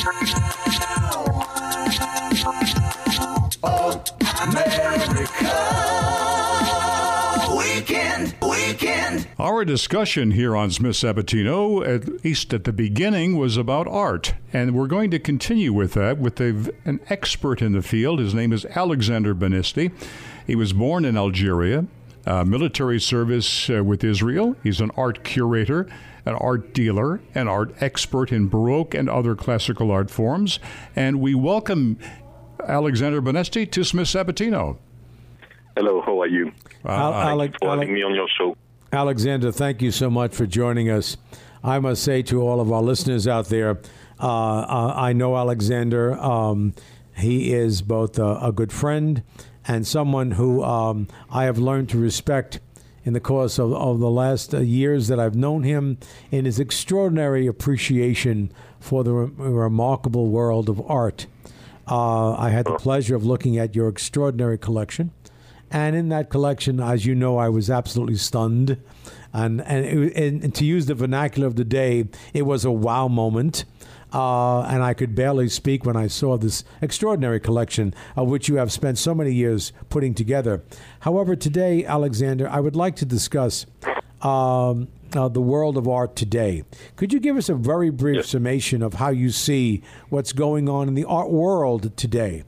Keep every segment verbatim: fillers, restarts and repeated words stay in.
Weekend, weekend. Our discussion here on Smith Sabatino, at least at the beginning, was about art. And we're going to continue with that with a, an expert in the field. His name is Alexander Banisti. He was born in Algeria, uh, military service uh, with Israel. He's an art curator, an art dealer, an art expert in Baroque and other classical art forms. And we welcome Alexander Banisti to Smith Sabatino. Hello, how are you? Uh, Al- Thanks Alec- for having Alec- me on your show. Alexander, thank you so much for joining us. I must say to all of our listeners out there, uh, uh, I know Alexander. Um, he is both a, a good friend and someone who um, I have learned to respect in the course of, of the last uh, years that I've known him, in his extraordinary appreciation for the re- remarkable world of art. Uh, I had the pleasure of looking at your extraordinary collection. And in that collection, as you know, I was absolutely stunned. And and, it, and, and to use the vernacular of the day, it was a wow moment. Uh, and I could barely speak when I saw this extraordinary collection of which you have spent so many years putting together. However, today, Alexander, I would like to discuss um, uh, the world of art today. Could you give us a very brief Yes. summation of how you see what's going on in the art world today?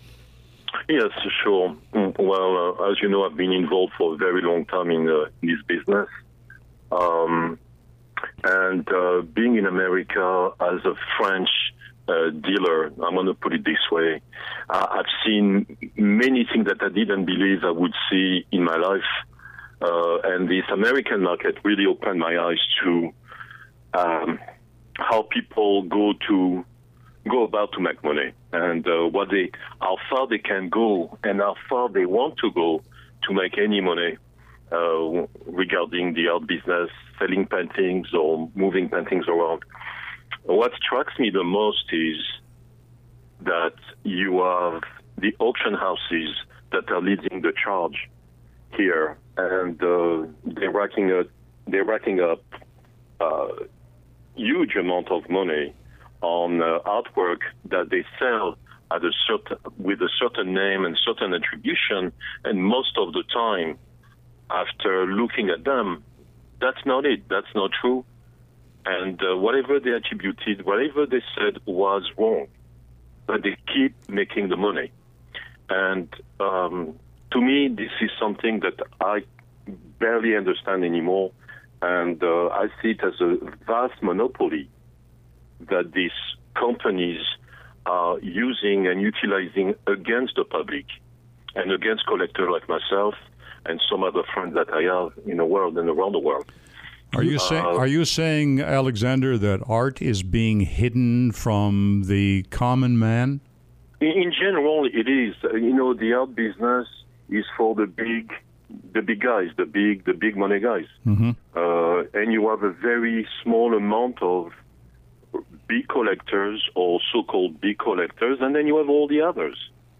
Yes, sure. Mm, Well, uh, as you know, I've been involved for a very long time in, uh, in this business. Um, and uh, being in America as a French uh, dealer, I'm going to put it this way, uh, I've seen many things that I didn't believe I would see in my life. Uh, and this American market really opened my eyes to um, how people go to go about to make money, and uh, what they, how far they can go, and how far they want to go to make any money uh, regarding the art business, selling paintings or moving paintings around. What strikes me the most is that you have the auction houses that are leading the charge here, and uh, they're racking up, they're racking up uh, huge amount of money on uh, artwork that they sell at a certain, with a certain name and certain attribution, and most of the time, after looking at them, that's not it. That's not true. And uh, whatever they attributed, whatever they said was wrong, but they keep making the money. And um, to me, this is something that I barely understand anymore, and uh, I see it as a vast monopoly that these companies are using and utilizing against the public and against collectors like myself and some other friends that I have in the world and around the world. Are you saying, Uh, are you saying, Alexander, that art is being hidden from the common man? In, in general, it is. Uh, You know, the art business is for the big, the big guys, the big, the big money guys, Mm-hmm. uh, and you have a very small amount of big collectors or so-called big collectors, and then you have all the others.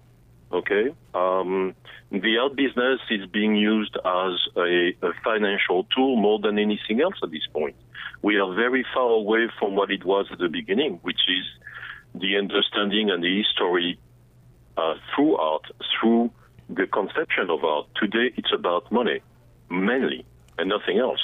Okay, um, the art business is being used as a, a financial tool more than anything else at this point. We are very far away from what it was at the beginning, which is the understanding and the history uh, through art, through the conception of art. Today, it's about money, mainly, and nothing else.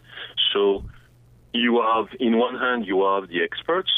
So you have, in one hand, you have the experts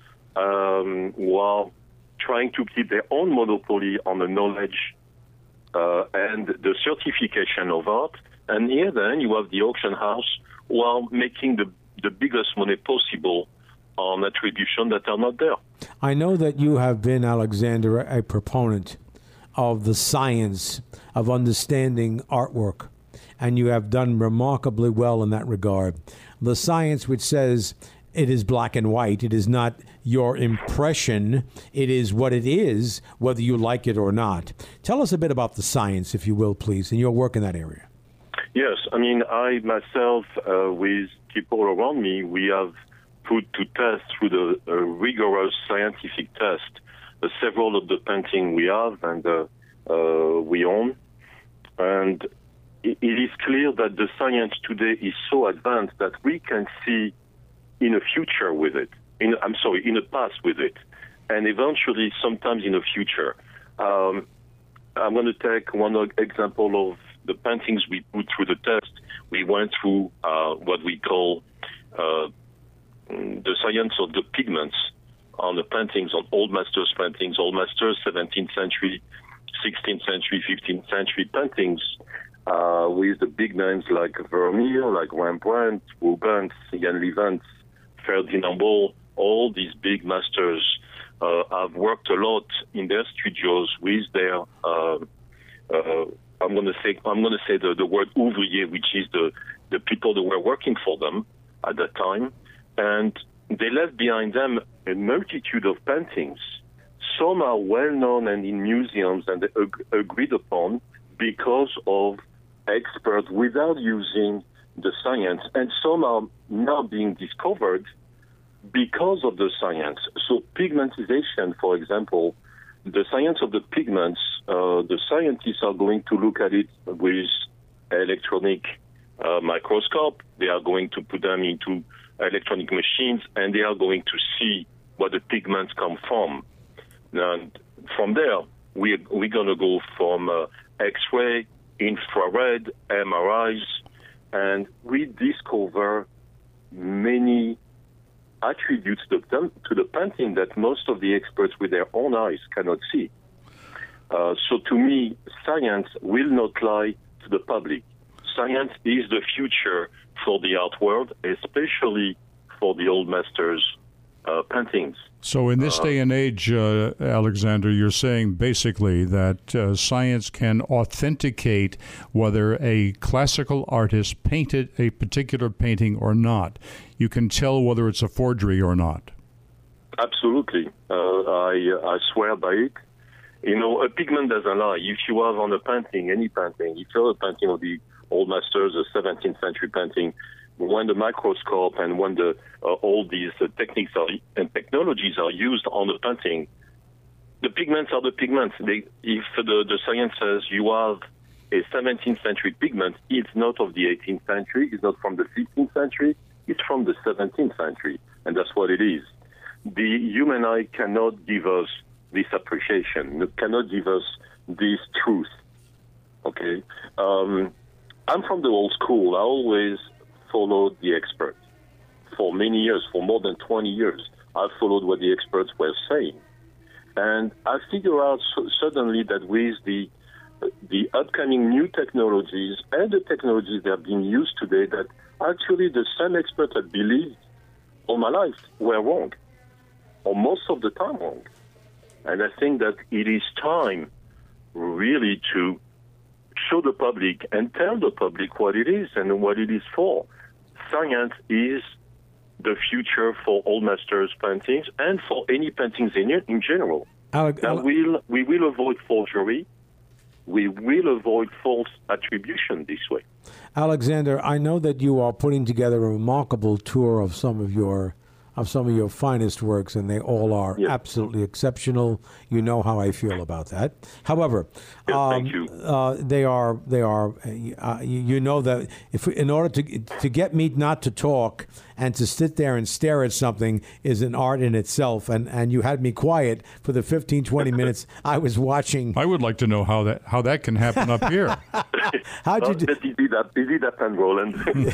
um, who are trying to keep their own monopoly on the knowledge uh, and the certification of art. And here, then, you have the auction house who are making the, the biggest money possible on attribution that are not there. I know that you have been, Alexander, a proponent of the science of understanding artwork, and you have done remarkably well in that regard. The science which says it is black and white, it is not your impression, it is what it is, whether you like it or not. Tell us a bit about the science, if you will, please, and your work in that area. Yes, I mean, I myself, uh, with people around me, we have put to test through the uh, rigorous scientific test uh, several of the paintings we have and uh, uh, we own. And it, it is clear that the science today is so advanced that we can see in a future with it. in I'm sorry, in the past with it, and eventually, sometimes in the future. Um, I'm going to take one example of the paintings we put through the test. We went through uh, what we call uh, the science of the pigments on the paintings, on old masters paintings, old masters, seventeenth century, sixteenth century, fifteenth century paintings uh, with the big names like Vermeer, like Rembrandt, Rubens, Jan Levens, Ferdinand Bol. All these big masters uh, have worked a lot in their studios with their. Uh, uh, I'm going to say I'm going to say the, the word ouvrier, which is the the people that were working for them at that time, and they left behind them a multitude of paintings. Some are well known and in museums and ag- agreed upon because of experts without using the science, and some are now being discovered because of the science. So pigmentization, for example, the science of the pigments, uh, the scientists are going to look at it with electronic uh, microscope. They are going to put them into electronic machines, and they are going to see where the pigments come from. And from there, we're, we're going to go from uh, X-ray, infrared, M R Is, and we discover many attributes to the, to the painting that most of the experts with their own eyes cannot see. Uh, so to me, science will not lie to the public. Science is the future for the art world, especially for the old masters' uh, paintings. So in this uh, day and age, uh, Alexander, you're saying basically that uh, science can authenticate whether a classical artist painted a particular painting or not. You can tell whether it's a forgery or not. Absolutely. Uh, I, I swear by it. You know, a pigment doesn't lie. If you have on a painting, any painting, if you have a painting of the old masters, a seventeenth century painting, when the microscope and when the uh, all these uh, techniques are, and technologies are used on the painting, the pigments are the pigments. They, if the, the science says you have a seventeenth century pigment, it's not of the eighteenth century, it's not from the fifteenth century, it's from the seventeenth century, and that's what it is. The human eye cannot give us this appreciation, it cannot give us this truth. Okay, um, I'm from the old school. I always followed the experts. For many years, for more than twenty years, I followed what the experts were saying. And I figured out so, suddenly that with the the upcoming new technologies and the technologies that are being used today, that actually the same experts I believed all my life were wrong, or most of the time wrong. And I think that it is time really to show the public and tell the public what it is and what it is for. Science is the future for old masters paintings and for any paintings in, in general. Alec, now, Ale- we'll, we will avoid forgery. We will avoid false attribution this way. Alexander, I know that you are putting together a remarkable tour of some of your of some of your finest works, and they all are yes. absolutely exceptional. You know how I feel about that. However, yes, um, thank you. Uh, they are they are. Uh, you, you know that if in order to to get me not to talk and to sit there and stare at something is an art in itself, and, and you had me quiet for the fifteen, twenty minutes I was watching. I would like to know how that how that can happen up here. How'd you do? But easy that, easy that pen, Roland.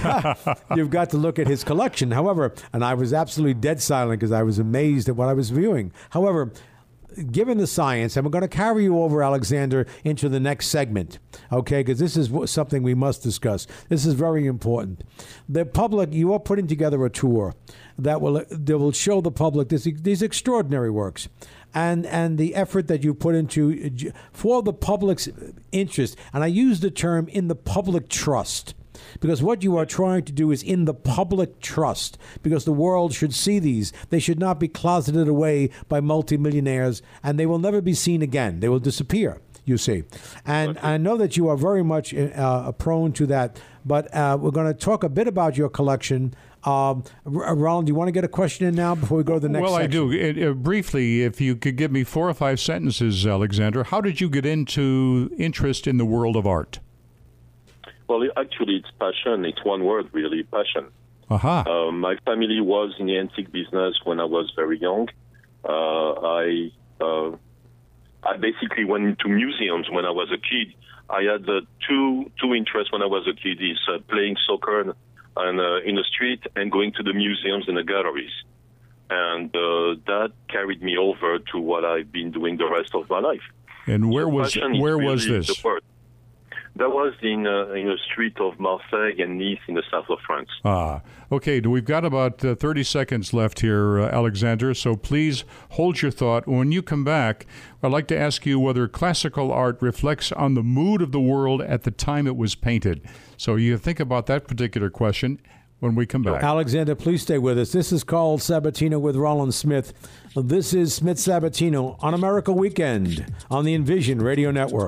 You've got to look at his collection. However, and I was absolutely dead silent because I was amazed at what I was viewing. However, given the science, and we're going to carry you over, Alexander, into the next segment, okay, because this is something we must discuss. This is very important. The public, you are putting together a tour that will that will show the public this, these extraordinary works. And and the effort that you put into for the public's interest, and I use the term in the public trust, because what you are trying to do is in the public trust, because the world should see these. They should not be closeted away by multimillionaires, and they will never be seen again. They will disappear, you see. And I know that you are very much uh, prone to that, but uh, we're going to talk a bit about your collection. Um, Roland, do you want to get a question in now before we go to the next Well, section? I do. It, uh, briefly, if you could give me four or five sentences, Alexander, how did you get into interest in the world of art? Well, actually, it's passion. It's one word, really, passion. Aha. Uh, my family was in the antique business when I was very young. Uh, I uh, I basically went into museums when I was a kid. I had uh, two two interests when I was a kid: is uh, playing soccer and, and uh, in the street and going to the museums and the galleries. And uh, that carried me over to what I've been doing the rest of my life. And where So was fashion is where was really this? the word. That was in uh, in a street of Marseille and Nice in the south of France. Ah, okay. We've got about uh, thirty seconds left here, uh, Alexander, so please hold your thought. When you come back, I'd like to ask you whether classical art reflects on the mood of the world at the time it was painted. So you think about that particular question when we come back. Alexander, please stay with us. This is Carl Sabatino with Roland Smith. This is Smith Sabatino on America Weekend on the Envision Radio Network.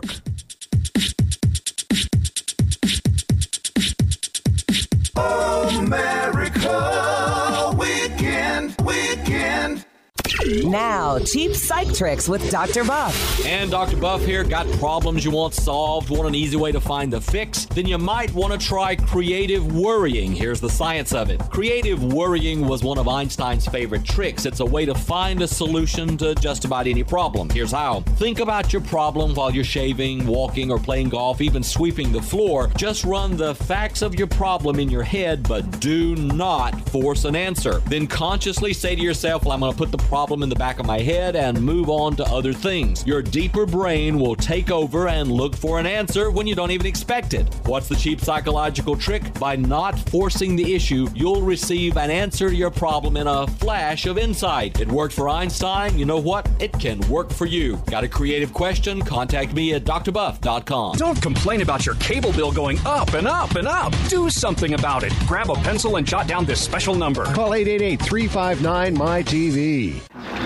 America Weekend, Weekend. Now, cheap psych tricks with Doctor Buff. And Doctor Buff here. Got problems you want solved? Want an easy way to find the fix? Then you might want to try creative worrying. Here's the science of it. Creative worrying was one of Einstein's favorite tricks. It's a way to find a solution to just about any problem. Here's how. Think about your problem while you're shaving, walking, or playing golf, even sweeping the floor. Just run the facts of your problem in your head, but do not force an answer. Then consciously say to yourself, well, I'm going to put the problem in the back of my head and move on to other things. Your deeper brain will take over and look for an answer when you don't even expect it. What's the cheap psychological trick? By not forcing the issue, you'll receive an answer to your problem in a flash of insight. It worked for Einstein. You know what? It can work for you. Got a creative question? Contact me at d r buff dot com. Don't complain about your cable bill going up and up and up. Do something about it. Grab a pencil and jot down this special number. Call eight eight eight, three five nine, M Y T V.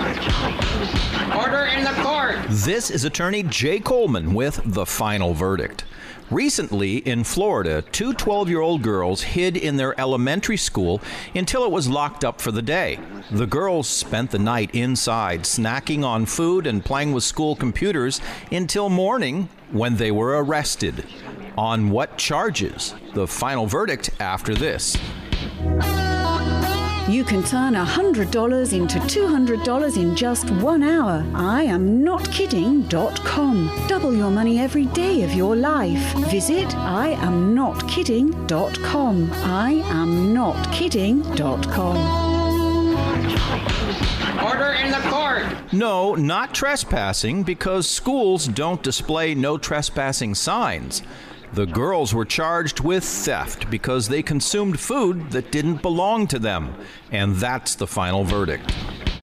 Order in the court. This is attorney Jay Coleman with The Final Verdict. Recently, in Florida, two twelve-year-old girls hid in their elementary school until it was locked up for the day. The girls spent the night inside, snacking on food and playing with school computers until morning when they were arrested. On what charges? The final verdict after this. You can turn one hundred dollars into two hundred dollars in just one hour. I am not kidding dot com. Double your money every day of your life. Visit I am not kidding dot com. I am not kidding dot com. Order in the court. No, not trespassing, because schools don't display no trespassing signs. The girls were charged with theft because they consumed food that didn't belong to them. And that's the final verdict.